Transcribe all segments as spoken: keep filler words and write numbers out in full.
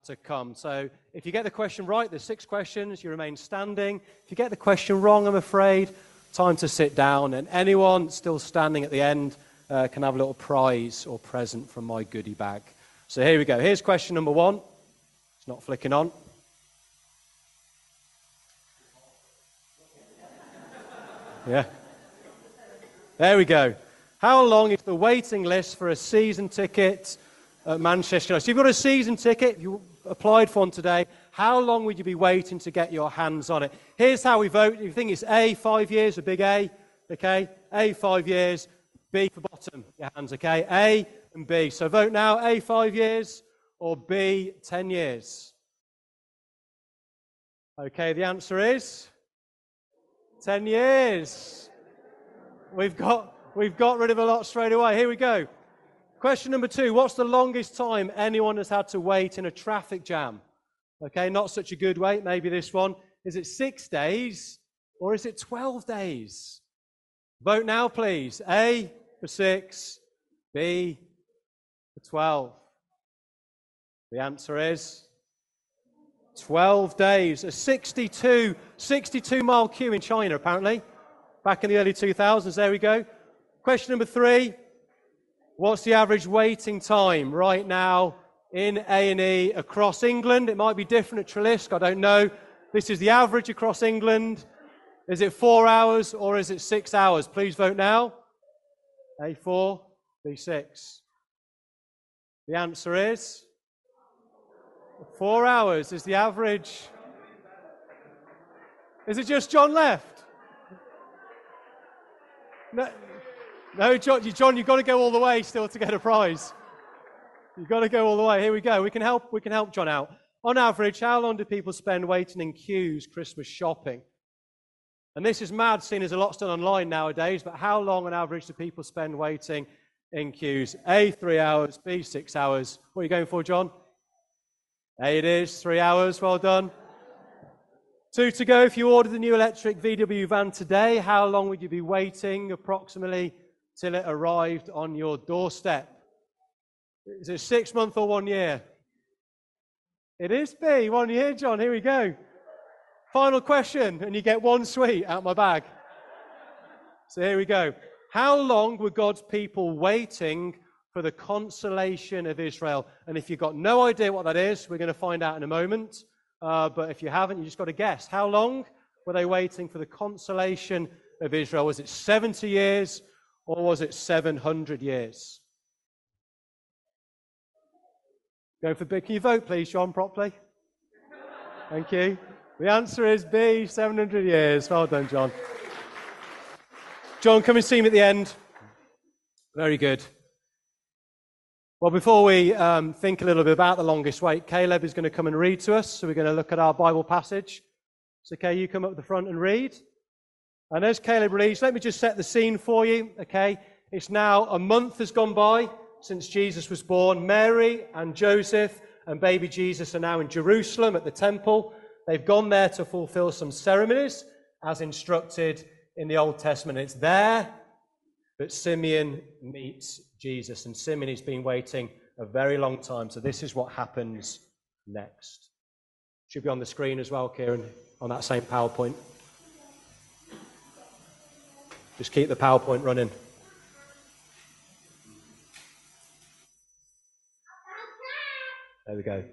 to come. So if you get the question right, there's six questions, you remain standing. If you get the question wrong, I'm afraid, time to sit down. And anyone still standing at the end uh, can have a little prize or present from my goodie bag. So here we go. Here's question number one. It's not flicking on. Yeah. There we go. How long is the waiting list for a season ticket at Manchester United? So you've got a season ticket, you applied for one today. How long would you be waiting to get your hands on it? Here's how we vote. If you think it's A, five years, a big A, okay? A, five years, B for bottom, your hands, okay? A and B. So vote now, A, five years, or B, ten years. Okay, the answer is ten years. We've got... We've got rid of a lot straight away. Here we go. Question number two. What's the longest time anyone has had to wait in a traffic jam? Okay, not such a good wait. Maybe this one. Is it six days or is it twelve days? Vote now, please. A for six, B for twelve. The answer is twelve days. A sixty-two, sixty-two mile queue in China, apparently, back in the early two thousands. There we go. Question number three, what's the average waiting time right now in A and E across England? It might be different at Trelisk, I don't know. This is the average across England. Is it four hours or is it six hours? Please vote now. A four, B six. The answer is four hours is the average. Is it just John left? No. No, John, John, you've got to go all the way still to get a prize. You've got to go all the way. Here we go. We can help, we can help John out. On average, how long do people spend waiting in queues Christmas shopping? And this is mad, seeing as a lot's done online nowadays, but how long on average do people spend waiting in queues? A, three hours, B, six hours. What are you going for, John? A it is, three hours, well done. Two to go. If you ordered the new electric V W van today, how long would you be waiting approximately till it arrived on your doorstep? Is it six months or one year? It is B, one year, John. Here we go. Final question, and you get one sweet out of my bag. So here we go. How long were God's people waiting for the consolation of Israel? And if you've got no idea what that is, we're going to find out in a moment. Uh, but if you haven't, you just got to guess. How long were they waiting for the consolation of Israel? Was it seventy years or was it seven hundred years? Go for B. Can you vote, please, John, properly? Thank you. The answer is B, seven hundred years. Well done, John. John, come and see me at the end. Very good. Well, before we um, think a little bit about the longest wait, Caleb is going to come and read to us. So we're going to look at our Bible passage. So, okay, you come up the front and read. And as Caleb reads, let me just set the scene for you, okay? It's now a month has gone by since Jesus was born. Mary and Joseph and baby Jesus are now in Jerusalem at the temple. They've gone there to fulfill some ceremonies as instructed in the Old Testament. It's there that Simeon meets Jesus, and Simeon has been waiting a very long time. So this is what happens next. Should be on the screen as well, Kieran, on that same PowerPoint. Just keep the PowerPoint running. There we go.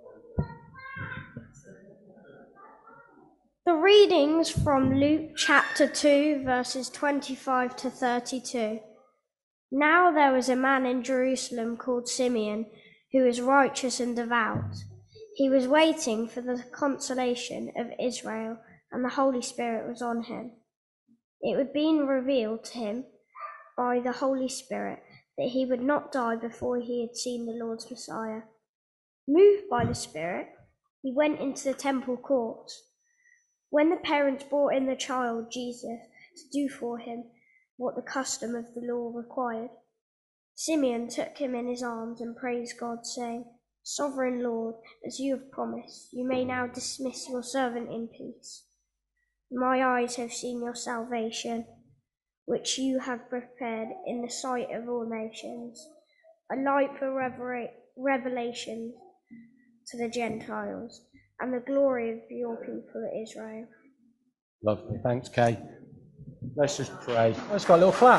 The readings from Luke chapter two, verses twenty-five to thirty-two. Now there was a man in Jerusalem called Simeon, who was righteous and devout. He was waiting for the consolation of Israel, and the Holy Spirit was on him. It had been revealed to him by the Holy Spirit that he would not die before he had seen the Lord's Messiah. Moved by the Spirit, he went into the temple courts. When the parents brought in the child Jesus to do for him what the custom of the law required, Simeon took him in his arms and praised God, saying, Sovereign Lord, as you have promised, you may now dismiss your servant in peace. My eyes have seen your salvation, which you have prepared in the sight of all nations, a light for revela- revelation to the Gentiles, and the glory of your people Israel. Lovely. Thanks, Kay. Let's just pray. Let's got a little clap.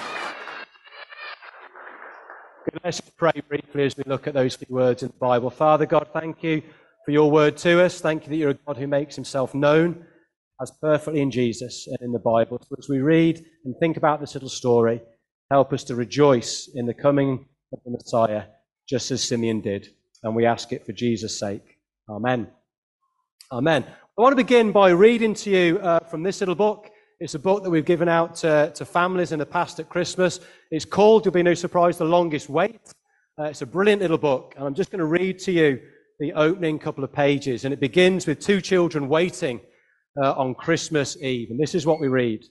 Good. Let's just pray briefly as we look at those few words in the Bible. Father God, thank you for your word to us. Thank you that you're a God who makes himself known as perfectly in Jesus and in the Bible. So as we read and think about this little story, help us to rejoice in the coming of the Messiah, just as Simeon did. And we ask it for Jesus' sake. Amen. Amen. I want to begin by reading to you uh, from this little book. It's a book that we've given out to, to families in the past at Christmas. It's called, you'll be no surprise, The Longest Wait. Uh, it's a brilliant little book. And I'm just going to read to you the opening couple of pages. And it begins with two children waiting uh, on Christmas Eve. And this is what we read.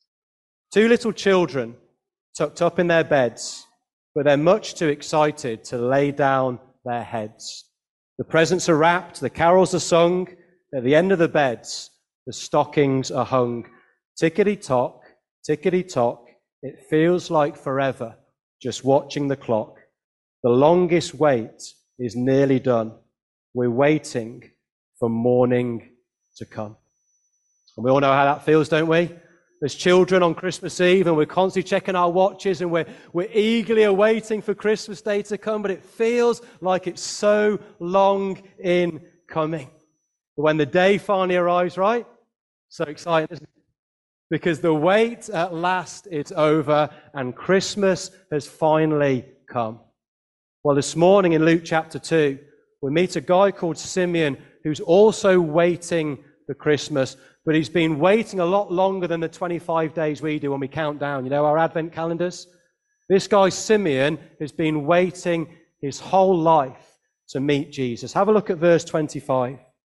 Two little children tucked up in their beds, but they're much too excited to lay down their heads. The presents are wrapped, the carols are sung, at the end of the beds, the stockings are hung. Tickety-tock, tickety-tock, it feels like forever just watching the clock. The longest wait is nearly done. We're waiting for morning to come. And we all know how that feels, don't we? There's children on Christmas Eve and we're constantly checking our watches and we're, we're eagerly awaiting for Christmas Day to come, but it feels like it's so long in coming. But when the day finally arrives, right? So exciting, isn't it? Because the wait at last is over and Christmas has finally come. Well, this morning in Luke chapter two, we meet a guy called Simeon who's also waiting for Christmas, but he's been waiting a lot longer than the twenty-five days we do when we count down, you know, our Advent calendars. This guy, Simeon, has been waiting his whole life to meet Jesus. Have a look at verse twenty-five.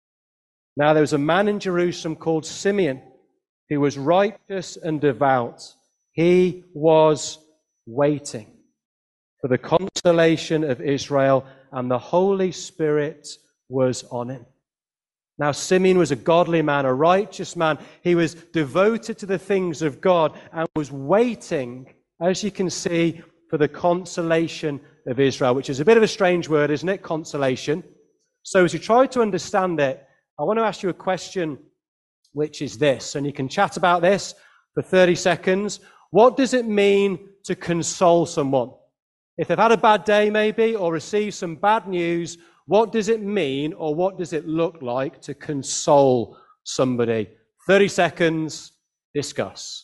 Now there was a man in Jerusalem called Simeon who was righteous and devout. He was waiting for the consolation of Israel, and the Holy Spirit was on him. Now, Simeon was a godly man, a righteous man. He was devoted to the things of God and was waiting, as you can see, for the consolation of Israel, which is a bit of a strange word, isn't it? Consolation. So as you try to understand it, I want to ask you a question, which is this, and you can chat about this for thirty seconds. What does it mean to console someone? If they've had a bad day maybe, or received some bad news, what does it mean, or what does it look like to console somebody? thirty seconds, discuss.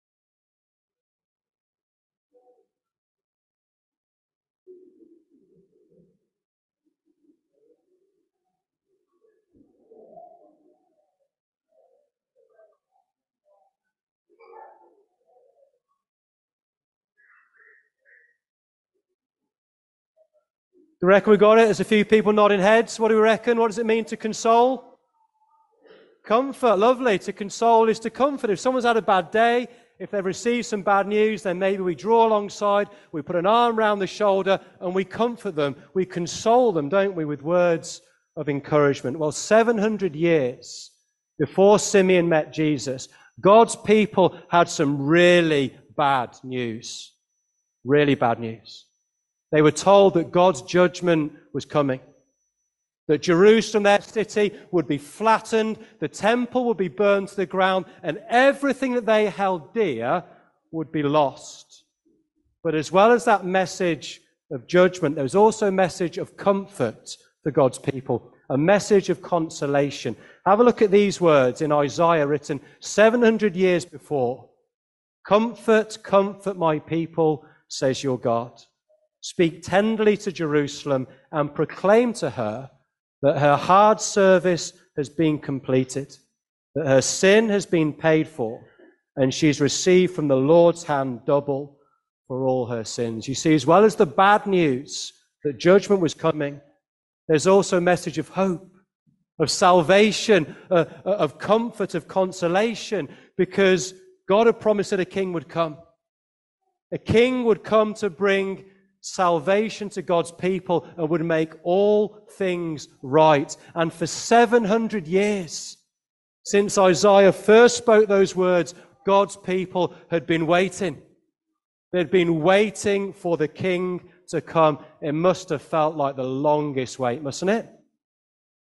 Do we reckon we got it? There's a few people nodding heads. What do we reckon? What does it mean to console? Comfort. Lovely. To console is to comfort. If someone's had a bad day, if they've received some bad news, then maybe we draw alongside, we put an arm around the shoulder, and we comfort them. We console them, don't we, with words of encouragement. Well, seven hundred years before Simeon met Jesus, God's people had some really bad news. Really bad news. They were told that God's judgment was coming, that Jerusalem, their city, would be flattened, the temple would be burned to the ground, and everything that they held dear would be lost. But as well as that message of judgment, there was also a message of comfort for God's people, a message of consolation. Have a look at these words in Isaiah, written seven hundred years before. Comfort, comfort my people, says your God. Speak tenderly to Jerusalem and proclaim to her that her hard service has been completed, that her sin has been paid for, and she's received from the Lord's hand double for all her sins. You see, as well as the bad news that judgment was coming, there's also a message of hope, of salvation, uh, of comfort, of consolation, because God had promised that a king would come. A king would come to bring salvation to God's people and would make all things right. And for seven hundred years, since Isaiah first spoke those words, God's people had been waiting. They'd been waiting for the king to come. It must have felt like the longest wait, mustn't it?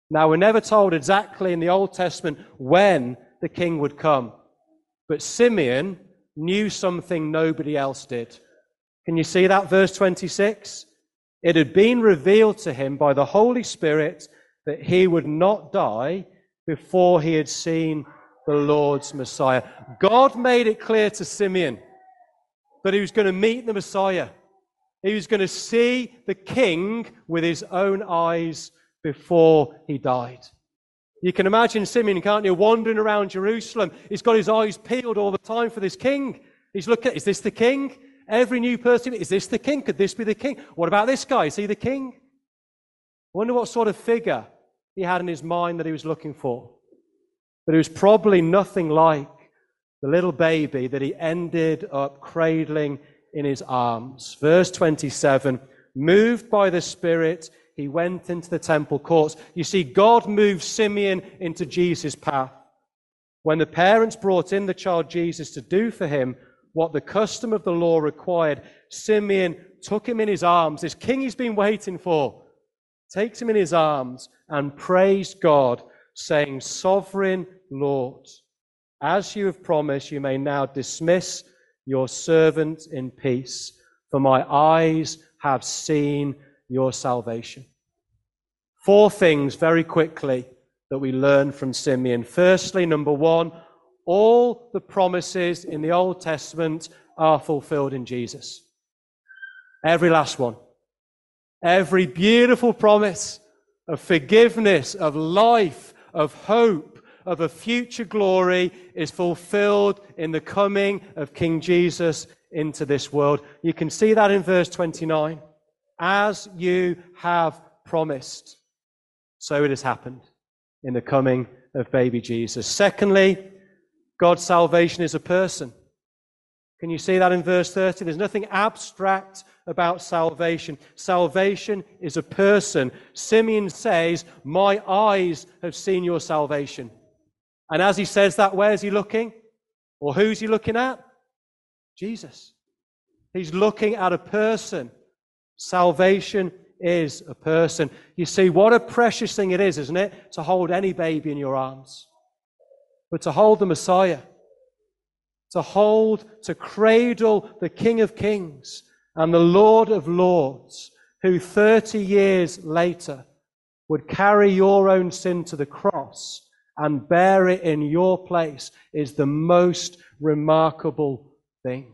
Now, we're never told exactly in the Old Testament when the king would come, but Simeon knew something nobody else did. Can you see that? Verse twenty-six. It had been revealed to him by the Holy Spirit that he would not die before he had seen the Lord's Messiah. God made it clear to Simeon that he was going to meet the Messiah. He was going to see the king with his own eyes before he died. You can imagine Simeon, can't you, wandering around Jerusalem. He's got his eyes peeled all the time for this king. He's looking, is this the king? Every new person, is this the king? Could this be the king? What about this guy? Is he the king? I wonder what sort of figure he had in his mind that he was looking for. But it was probably nothing like the little baby that he ended up cradling in his arms. Verse twenty-seven, moved by the Spirit, he went into the temple courts. You see, God moved Simeon into Jesus' path. When the parents brought in the child Jesus to do for him what the custom of the law required, Simeon took him in his arms, this king he's been waiting for, takes him in his arms and praised God, saying, Sovereign Lord, as you have promised, you may now dismiss your servant in peace, for my eyes have seen your salvation. Four things very quickly that we learn from Simeon. Firstly, number one, all the promises in the Old Testament are fulfilled in Jesus. Every last one. Every beautiful promise of forgiveness, of life, of hope, of a future glory is fulfilled in the coming of King Jesus into this world. You can see that in verse twenty-nine. As you have promised, so it has happened in the coming of baby Jesus. Secondly, God's salvation is a person. Can you see that in verse thirty? There's nothing abstract about salvation. Salvation is a person. Simeon says, my eyes have seen your salvation. And as he says that, where is he looking? Or who's he looking at? Jesus. He's looking at a person. Salvation is a person. You see, what a precious thing it is, isn't it, to hold any baby in your arms. But to hold the Messiah, to hold, to cradle the King of Kings and the Lord of Lords, who thirty years later would carry your own sin to the cross and bear it in your place, is the most remarkable thing.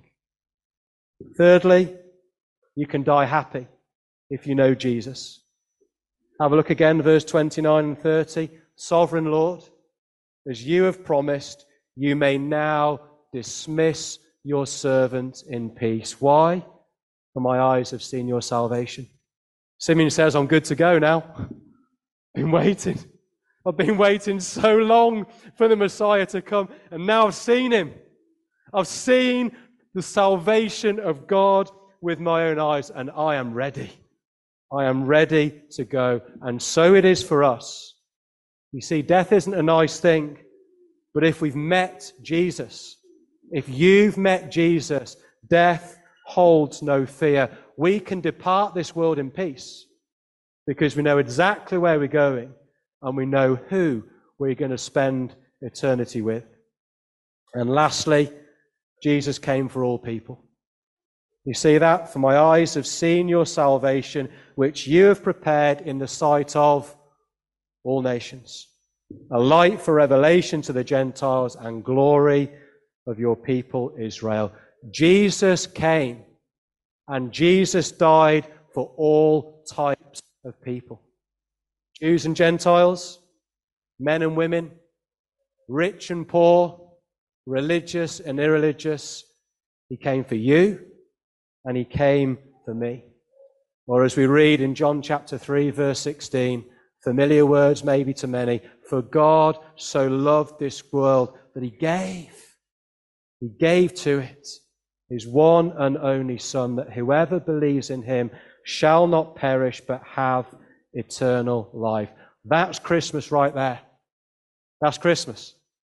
Thirdly, you can die happy if you know Jesus. Have a look again, verse twenty-nine and thirty. Sovereign Lord, as you have promised, you may now dismiss your servant in peace. Why? For my eyes have seen your salvation. Simeon says, I'm good to go now. Been waiting. I've been waiting so long for the Messiah to come, and now I've seen him. I've seen the salvation of God with my own eyes, and I am ready. I am ready to go. And so it is for us. You see, death isn't a nice thing, but if we've met Jesus, if you've met Jesus, death holds no fear. We can depart this world in peace because we know exactly where we're going and we know who we're going to spend eternity with. And lastly, Jesus came for all people. You see that? For my eyes have seen your salvation, which you have prepared in the sight of all nations, a light for revelation to the Gentiles and glory of your people Israel. Jesus came, and Jesus died for all types of people. Jews and Gentiles, men and women, rich and poor, religious and irreligious. He came for you, and he came for me. Or as we read in John chapter three, verse sixteen, familiar words maybe to many, for God so loved this world that he gave. He gave to it his one and only Son, that whoever believes in him shall not perish but have eternal life. That's Christmas right there. That's Christmas.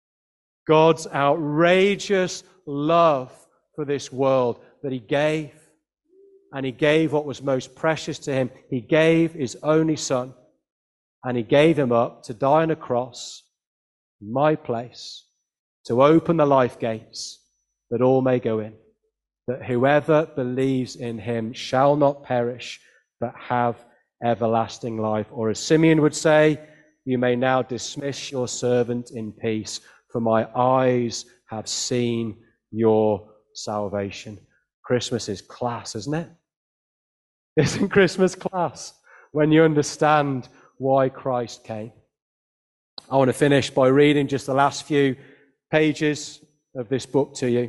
God's outrageous love for this world that he gave. And he gave what was most precious to him. He gave his only Son. and he gave him up to die on a cross in my place, to open the life gates that all may go in, that whoever believes in him shall not perish, but have everlasting life. Or as Simeon would say, you may now dismiss your servant in peace, for my eyes have seen your salvation. Christmas is class, isn't it? Isn't Christmas class when you understand why Christ came? I want to finish by reading just the last few pages of this book to you.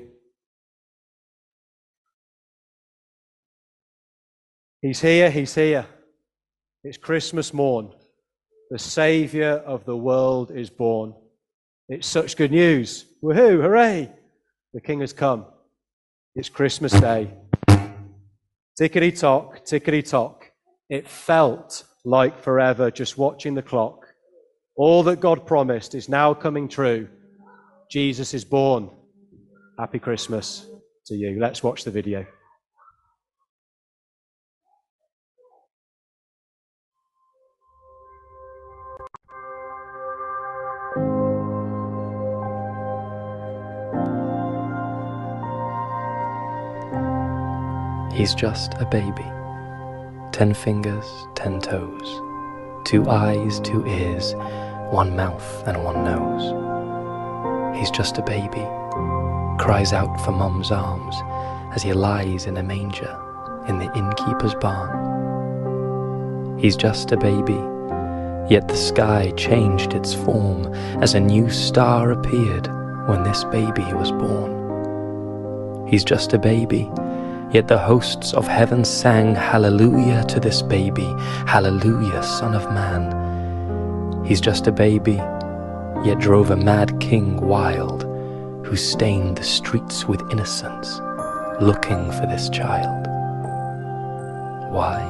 He's here, he's here. It's Christmas morn. The Saviour of the world is born. It's such good news. Woohoo, hooray! The King has come. It's Christmas Day. Tickety-tock, tickety-tock. It felt like forever just watching the clock. All that God promised is now coming true. Jesus is born. Happy Christmas to you. Let's watch the video. He's just a baby. Ten fingers, ten toes. Two eyes, two ears, one mouth and one nose. He's just a baby. Cries out for Mum's arms as he lies in a manger in the innkeeper's barn. He's just a baby, yet the sky changed its form as a new star appeared when this baby was born. He's just a baby, yet the hosts of heaven sang hallelujah to this baby, hallelujah, Son of Man. He's just a baby, yet drove a mad king wild, who stained the streets with innocence, looking for this child. Why?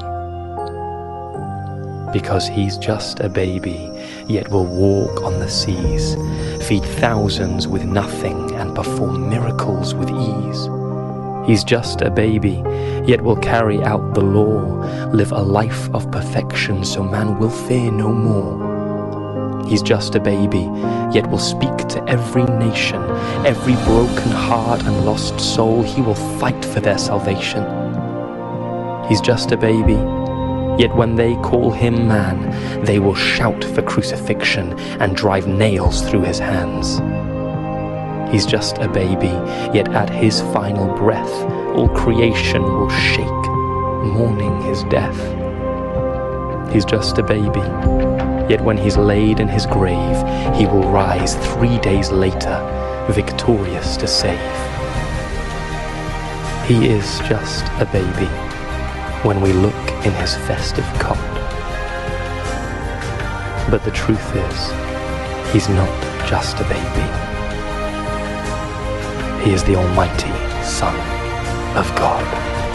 Because he's just a baby, yet will walk on the seas, feed thousands with nothing, and perform miracles with ease. He's just a baby, yet will carry out the law, live a life of perfection so man will fear no more. He's just a baby, yet will speak to every nation, every broken heart and lost soul, he will fight for their salvation. He's just a baby, yet when they call him man, they will shout for crucifixion and drive nails through his hands. He's just a baby, yet at his final breath, all creation will shake, mourning his death. He's just a baby, yet when he's laid in his grave, he will rise three days later, victorious to save. He is just a baby when we look in his festive cot. But the truth is, he's not just a baby. He is the Almighty Son of God.